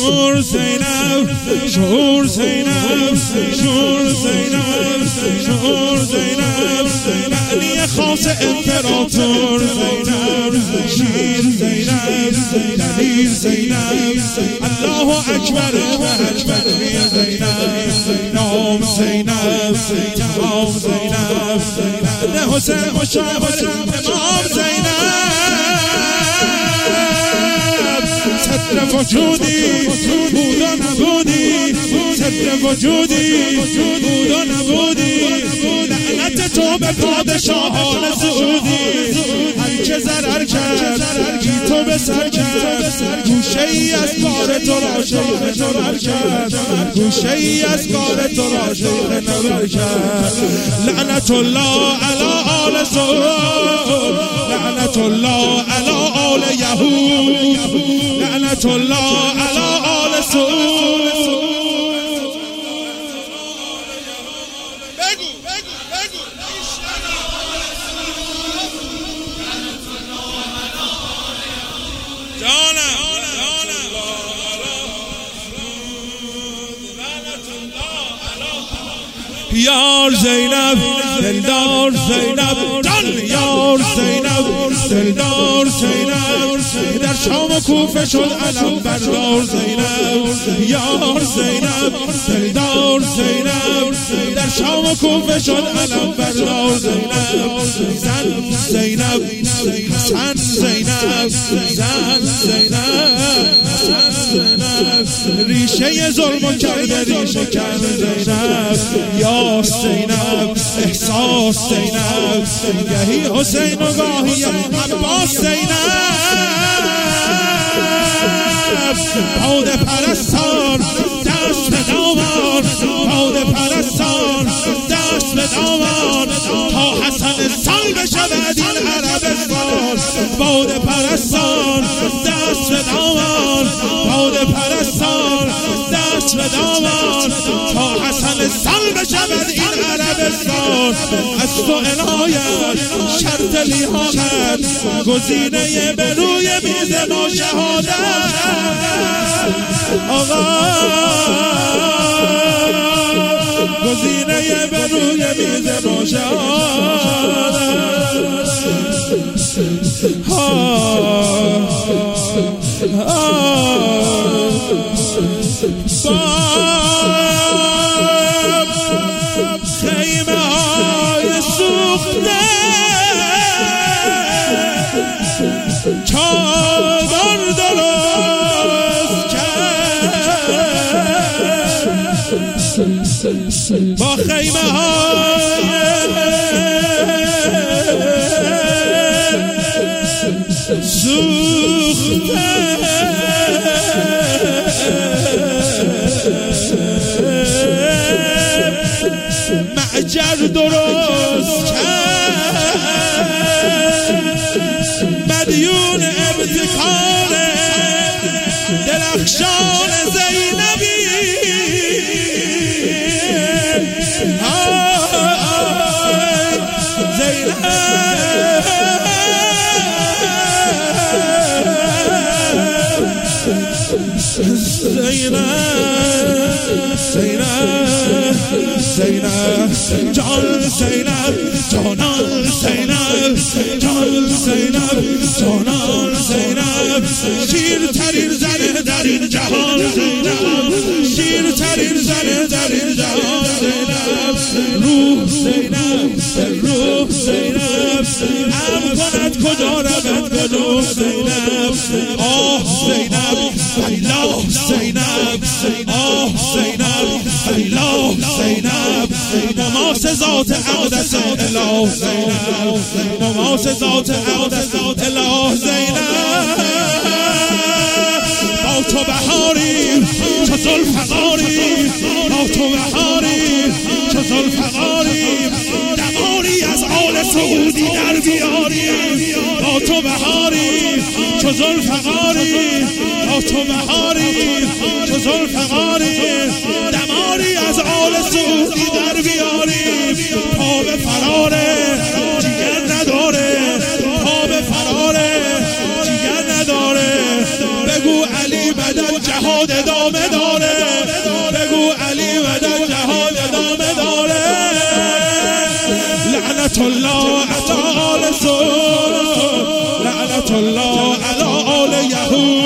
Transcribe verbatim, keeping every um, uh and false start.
شور زینب شور زینب شور زینب شور زینب معنی خاص امپراتور زینب شیر زینب دلیر زینب الله اکبر و اکبر زینب نام زینب تمام زینب بعد حسین و شهر امام زینب صدر وجودی بود و نبودی صدر وجودی بود و نبودی لعنت تو به پادشاهان سعودی هر که ضرر کرد گی تو به سر کرد گوشه ای از کار تو را شیخ نبر کرد گوشه ای از کار تو را شیخ نبر کرد لعنت الله علی آل سعود لعنت الله علی آل یهود لعنت الله علی آل سعود بگو بگو بگو جانم یار زینب دلدار زینب جان یار زینب دلدار زینب در شام و کوفه شد علم بردار زینب یار زینب دلدار زینب در شام و کوفه شد علم بردار زینب زن زینب حسن زینب زن زینب ریشه ظلم کرده ریشه کرده زینب یا زینب احساس زینب گهی حسین و گاهی عباس زینب باد پرستان دست به دامان باد پرستان دست به دامان تا حسن سال بشود این عربستان باد پرستان دست به دامان باد پرستان دست به دامان تا حسن سال بشود این عربستان از تو عنایت شرط لیاقت گزینه به روی میز ما شهادت آقا گزینه به روی میز ما شهادت خیمه های سوخته چادر درست کرد با خیمه های سوخته معجر درست کرد مدیون ابتکار درخشان زینبی زینب زینب زینب جان زینب جانان زینب جان زینب جانان زینب شیر ترین زن در این جهان زینب شیر ترین زن در این جهان زینب روح زینب روح زینب ام کند کجا رود کجا زینب آه زینب الله زینب آه زینب الله زینب نماز ذات اقدس اله زینب نماز ذات اقدس اله زینب با تو بهاری چو ذوالفقاری با تو بهاری چو ذوالفقاری دماری از آل سعودی در بیاری با تو بهاری چو ذوالفقاری با تو بهاری چو ذوالفقاری دماری از آل سعودی در بیاری پا به فراره جیگر نداره پا به فراره جیگر نداره بگو علی علی بدن جهاد ادامه داره، بگو علی بدن جهاد ادامه داره. لعنت الله علی آل سود، لعنت الله علی آل یهود.